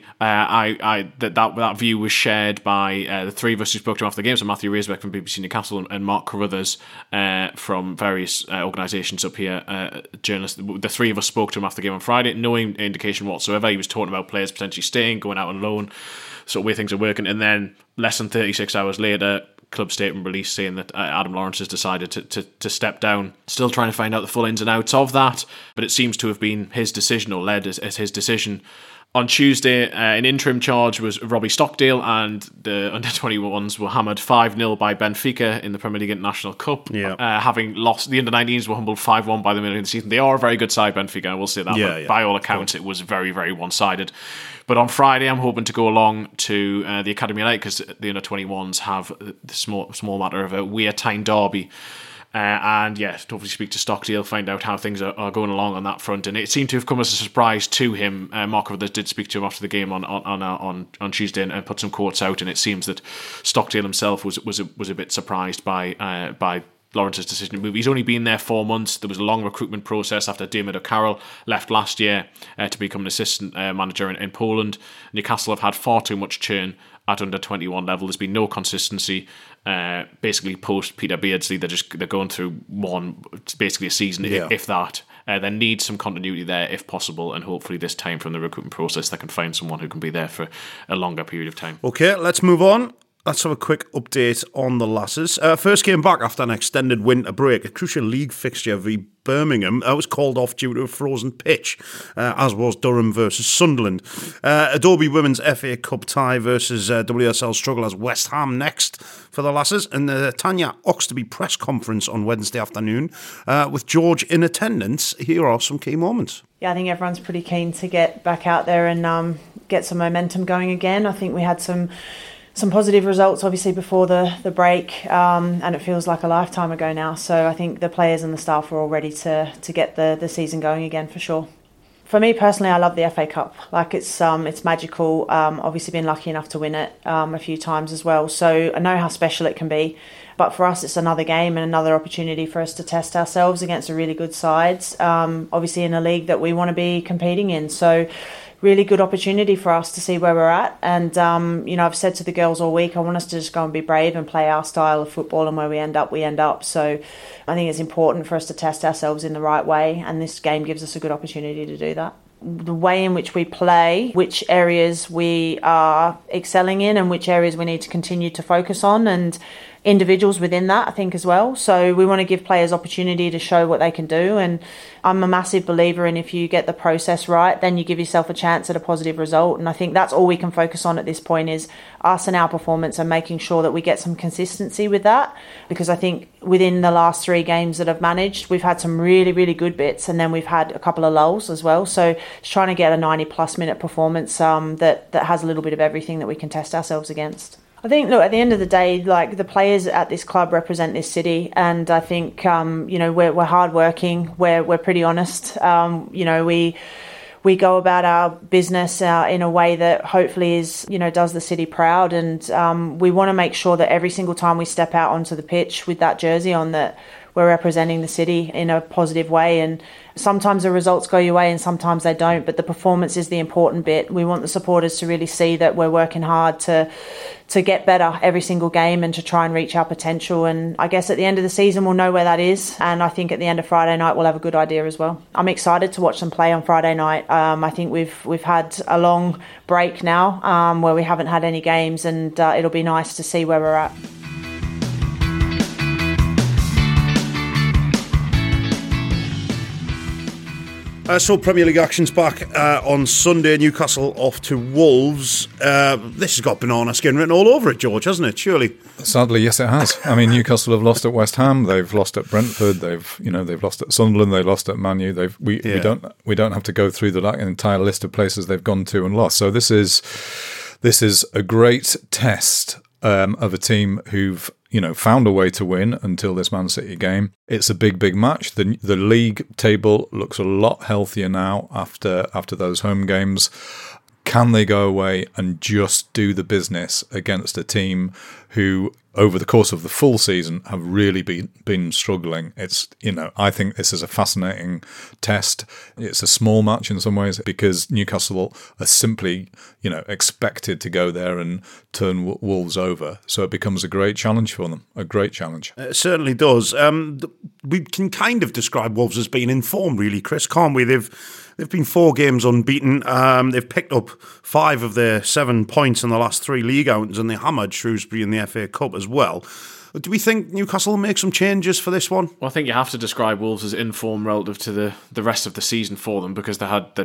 that view was shared by the three of us who spoke to him after the game. So Matthew Razorbeck from BBC Newcastle and Mark Carruthers from various organisations up here, journalists. The three of us spoke to him after the game on Friday. No indication whatsoever. He was talking about players potentially staying, going out on loan, sort of way things are working. And then less than 36 hours later, club statement release saying that Adam Lawrence has decided to step down. Still trying to find out the full ins and outs of that, but it seems to have been his decision, or led as his decision. On Tuesday, an interim charge was Robbie Stockdale, and the under-21s were hammered 5-0 by Benfica in the Premier League International Cup. Yeah. Having lost, the under-19s were humbled 5-1 by the middle of the season. They are a very good side, Benfica, I will say that. Yeah, by all accounts, it was very, very one-sided. But on Friday, I'm hoping to go along to the Academy Night, because the under-21s have the small matter of a Weir Tyne derby. And yeah, hopefully speak to Stockdale, find out how things are going along on that front. And it seemed to have come as a surprise to him. Mark Carruthers did speak to him after the game on Tuesday and put some quotes out. And it seems that Stockdale himself was a bit surprised by Lawrence's decision to move. He's only been there 4 months. There was a long recruitment process after Diarmuid O'Carroll left last year to become an assistant manager in Poland. Newcastle have had far too much churn at under 21 level. There's been no consistency. Basically, post Peter Beardsley, they're going through basically a season, if that. There needs some continuity there, if possible, and hopefully this time from the recruitment process, they can find someone who can be there for a longer period of time. Okay, let's move on. Let's have a quick update on the Lasses. First game back after an extended winter break. A crucial league fixture v Birmingham was called off due to a frozen pitch, as was Durham versus Sunderland. Adobe Women's FA Cup tie versus WSL struggle as West Ham next for the Lasses. And the Tanya Oxtoby press conference on Wednesday afternoon with George in attendance. Here are some key moments. Yeah, I think everyone's pretty keen to get back out there and get some momentum going again. I think we had some positive results, obviously, before the break, and it feels like a lifetime ago now. So I think the players and the staff are all ready to get the season going again for sure. For me personally, I love the FA Cup. Like it's magical. Obviously, been lucky enough to win it a few times as well. So I know how special it can be. But for us, it's another game and another opportunity for us to test ourselves against a really good sides. Obviously, in a league that we want to be competing in. So really good opportunity for us to see where we're at. And, I've said to the girls all week, I want us to just go and be brave and play our style of football, and where we end up. So I think it's important for us to test ourselves in the right way. And this game gives us a good opportunity to do that. The way in which we play, which areas we are excelling in and which areas we need to continue to focus on, and individuals within that, I think, as well. So we want to give players opportunity to show what they can do. And I'm a massive believer in if you get the process right, then you give yourself a chance at a positive result. And I think that's all we can focus on at this point is us and our performance and making sure that we get some consistency with that. Because I think within the last 3 games that I've managed, we've had some really, really good bits, and then we've had a couple of lulls as well. So just trying to get a 90-plus minute performance that has a little bit of everything that we can test ourselves against. I think, look, at the end of the day, like, the players at this club represent this city, and I think, we're hardworking, we're pretty honest. We go about our business in a way that hopefully does the city proud, and we want to make sure that every single time we step out onto the pitch with that jersey on, that we're representing the city in a positive way. And sometimes the results go your way and sometimes they don't, but the performance is the important bit. We want the supporters to really see that we're working hard to get better every single game and to try and reach our potential. And I guess at the end of the season, we'll know where that is. And I think at the end of Friday night, we'll have a good idea as well. I'm excited to watch them play on Friday night. I think we've had a long break now where we haven't had any games, and it'll be nice to see where we're at. So Premier League action's back on Sunday. Newcastle off to Wolves. This has got banana skin written all over it, George, hasn't it? Surely. Sadly, yes, it has. I mean, Newcastle have lost at West Ham. They've lost at Brentford. They've lost at Sunderland. They lost at Man U. We don't have to go through the entire list of places they've gone to and lost. So this is a great test of a team who've found a way to win until this Man City game. It's a big match. The league table looks a lot healthier now after those home games. Can they go away and just do the business against a team who over the course of the full season have really been struggling. It's, I think this is a fascinating test. It's a small match in some ways because Newcastle are simply, expected to go there and turn Wolves over. So it becomes a great challenge for them, a great challenge. It certainly does. We can kind of describe Wolves as being in form, really, Chris, can't we? They've been 4 games unbeaten. They've picked up 5 of their 7 points in the last 3 league outings, and they hammered Shrewsbury in the FA Cup as well. Do we think Newcastle will make some changes for this one? Well, I think you have to describe Wolves as in form relative to the rest of the season for them, because they had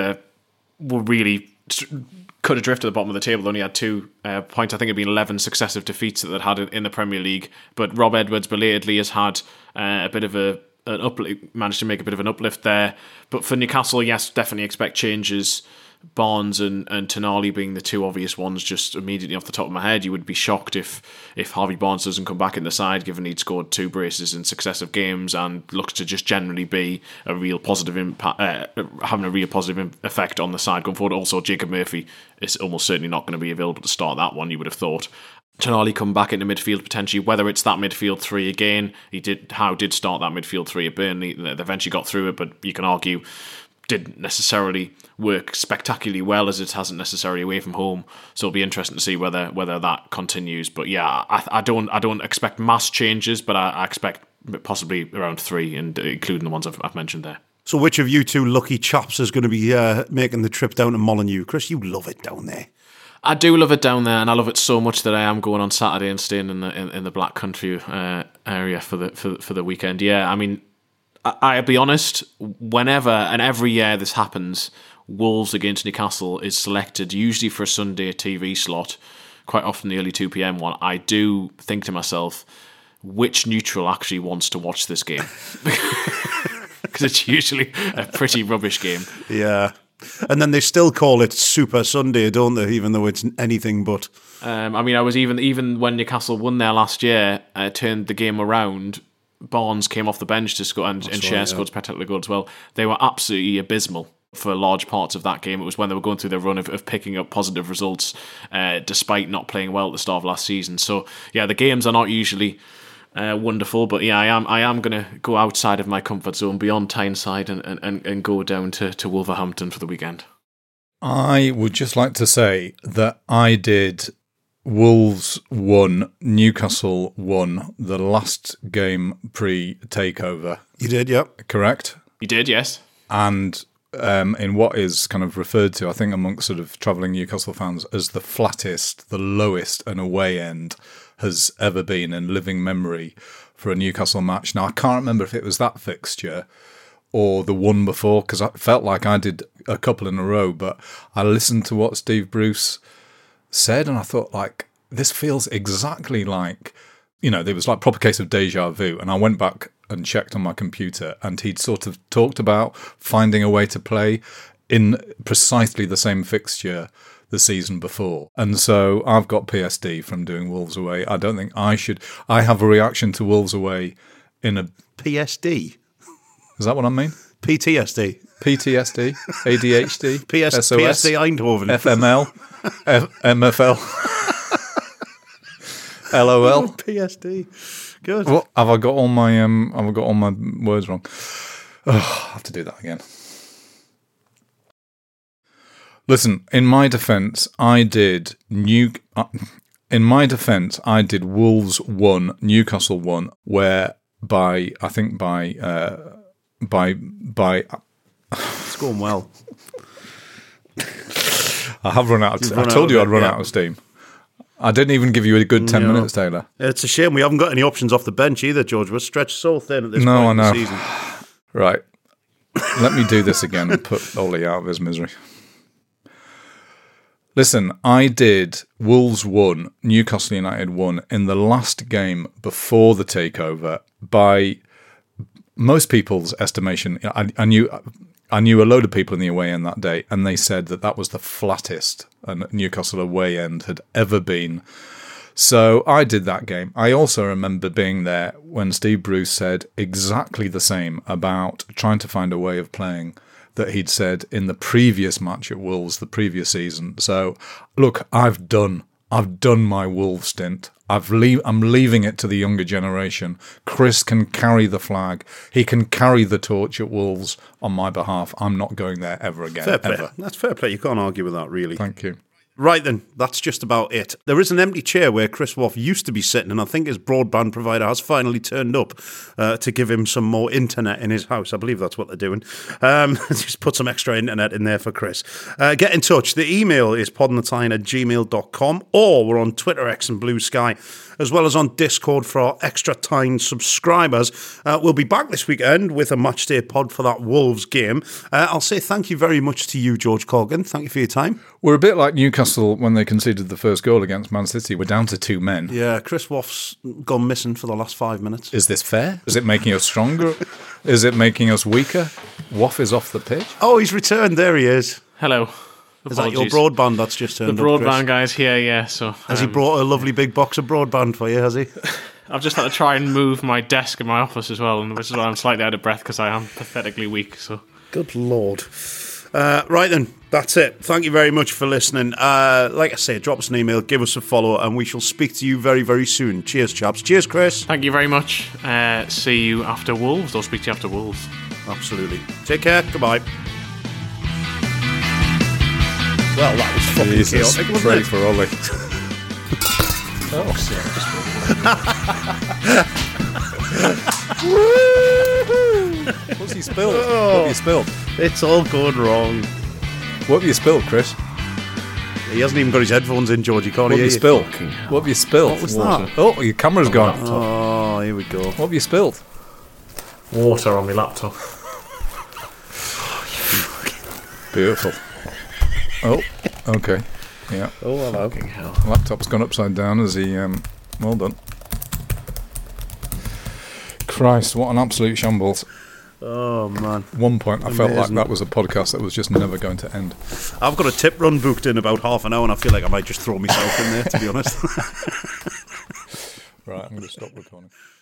were really cut adrift at the bottom of the table. They only had 2 points. I think it'd been 11 successive defeats that they'd had in the Premier League. But Rob Edwards belatedly has had a bit of an uplift, managed to make a bit of an uplift there. But for Newcastle, yes, definitely expect changes. Barnes and Tonali being the 2 obvious ones, just immediately off the top of my head. You would be shocked if Harvey Barnes doesn't come back in the side, given he'd scored 2 braces in successive games and looks to just generally be a real positive impact, having a real positive effect on the side going forward. Also, Jacob Murphy is almost certainly not going to be available to start that one, you would have thought. Tonali come back into midfield potentially, whether it's that midfield 3 again. Howe did start that midfield 3 at Burnley. They eventually got through it, but you can argue didn't necessarily work spectacularly well, as it hasn't necessarily away from home. So it'll be interesting to see whether that continues. But yeah, I don't expect mass changes, but I expect possibly around 3, and including the ones I've mentioned there. So which of you 2 lucky chaps is going to be making the trip down to Molineux? Chris, you love it down there. I do love it down there, and I love it so much that I am going on Saturday and staying in the Black Country area for the weekend. Yeah, I mean, I'll be honest. Whenever and every year this happens, Wolves against Newcastle is selected usually for a Sunday TV slot, quite often the early 2 p.m. one. I do think to myself, which neutral actually wants to watch this game? Because it's usually a pretty rubbish game. Yeah. And then they still call it Super Sunday, don't they? Even though it's anything but. I mean, I was even when Newcastle won there last year, turned the game around. Barnes came off the bench to score, and Cher scored a spectacular goal as well. They were absolutely abysmal for large parts of that game. It was when they were going through their run of picking up positive results, despite not playing well at the start of last season. So yeah, the games are not usually wonderful, but yeah, I am going to go outside of my comfort zone, beyond Tyneside, and go down to Wolverhampton for the weekend. I would just like to say that I did Wolves 1, Newcastle 1, the last game pre-takeover. You did, yep. Correct? You did, yes. And in what is kind of referred to, I think, amongst sort of travelling Newcastle fans as the flattest, the lowest an away end has ever been in living memory for a Newcastle match. Now, I can't remember if it was that fixture or the one before, because I felt like I did a couple in a row, but I listened to what Steve Bruce said, and I thought, like, this feels exactly like, there was like proper case of deja vu. And I went back and checked on my computer, and he'd sort of talked about finding a way to play in precisely the same fixture the season before. And so I've got PSD from doing Wolves away. I don't think I should. I have a reaction to Wolves away in a... PSD? Is that what I mean? PTSD. PTSD, ADHD, SOS, PSD Eindhoven, FML, MFL, LOL, PSD. Good. What have I got all my words wrong? Oh, I have to do that again. Listen, in my defence, I did Wolves 1, Newcastle 1, where by It's going well. I have run out. I told you I'd run out of steam. I didn't even give you a good 10 minutes, Taylor. It's a shame we haven't got any options off the bench either, George. We're stretched so thin at this point in the season. Right. Let me do this again and put Ollie out of his misery. Listen, I did Wolves 1, Newcastle United 1 in the last game before the takeover by most people's estimation. I knew a load of people in the away end that day, and they said that was the flattest a Newcastle away end had ever been. So I did that game. I also remember being there when Steve Bruce said exactly the same about trying to find a way of playing that he'd said in the previous match at Wolves the previous season. So, look, I've done I've done my Wolves stint. I'm leaving it to the younger generation. Chris can carry the flag. He can carry the torch at Wolves on my behalf. I'm not going there ever again. Fair play. Ever. That's fair play. You can't argue with that, really. Thank you. Right then, that's just about it. There is an empty chair where Chris Waugh used to be sitting, and I think his broadband provider has finally turned up to give him some more internet in his house. I believe that's what they're doing. Just put some extra internet in there for Chris. Get in touch. The email is podinthetyne@gmail.com, or we're on Twitter, X and Blue Sky, as well as on Discord for our Extra Tyne subscribers. We'll be back this weekend with a matchday pod for that Wolves game. I'll say thank you very much to you, George Corgan. Thank you for your time. We're a bit like Newcastle when they conceded the first goal against Man City. We're down to 2 men. Yeah, Chris Waugh's gone missing for the last 5 minutes. Is this fair? Is it making us stronger? Is it making us weaker? Waugh is off the pitch. Oh, he's returned. There he is. Hello. Is that your broadband that's just turned The up, broadband Chris? guy's here, yeah. So Has he brought a lovely big box of broadband for you, has he? I've just had to try and move my desk in my office as well, which is why I'm slightly out of breath because I am pathetically weak. So Good Lord. Right then, that's it. Thank you very much for listening. Like I say, drop us an email, give us a follow, and we shall speak to you very, very soon. Cheers, chaps. Cheers, Chris. thank you very much. See you after Wolves. I'll speak to you after Wolves. Absolutely. Take care. Goodbye. Well, that was fucking Jesus, chaotic, wasn't pray it? for Ollie. What's he spilled? What have you spilled? It's all going wrong. What have you spilled, Chris? He hasn't even got his headphones in, George. You can't What hear have you you. spilled? What have you spilled? What was that? Oh, your camera's gone. Oh, here we go. What have you spilled? Water on my laptop. Beautiful. Oh, okay. Yeah. Oh, hello. Laptop's gone upside down as he. Well done. Christ, what an absolute shambles. Oh, man. At one point, I felt like Amazing. that was a podcast that was just never going to end. I've got a tip run booked in about half an hour, and I feel like I might just throw myself in there, to be honest. Right, I'm going to stop recording.